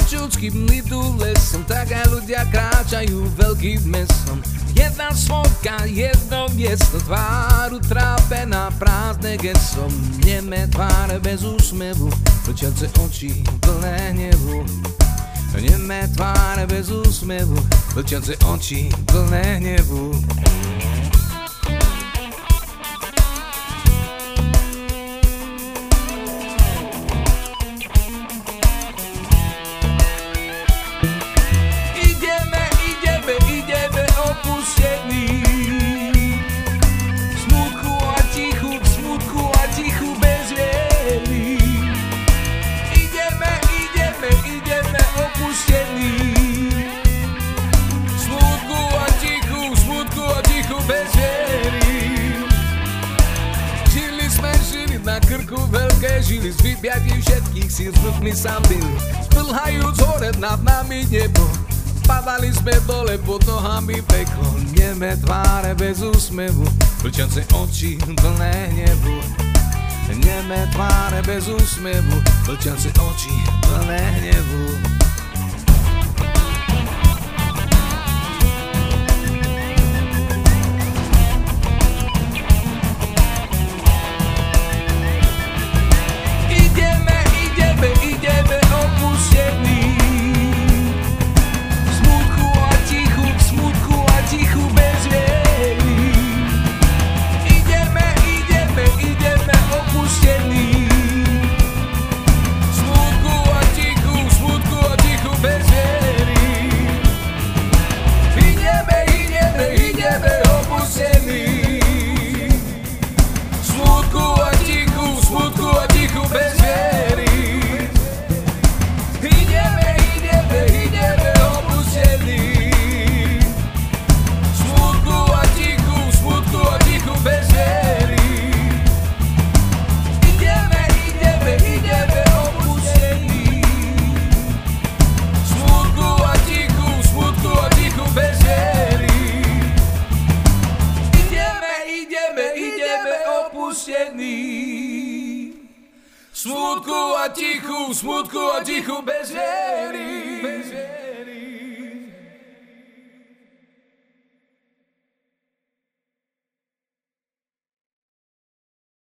Dievčučky idú lesom, tak aj ľudia kráčajú veľkým mesom. Jedna svojka, jedno miesto, tvár utrápená, prázdne geso. Neme tváre bez úsmevu, mlčiace oči plné hnevu. Neme tváre bez úsmevu, mlčiace oči plné hnevu. Veľké žily z vybiatí všetkých síl, smutmi sa byli, splhajúc hore nad nami nebo. Padali sme dole pod nohami peklo. Neme tváre bez úsmevu, mlčiace oči plné hnevu. Neme tváre bez úsmevu, mlčiace oči plné hnevu. Smutku a tichu bez viery.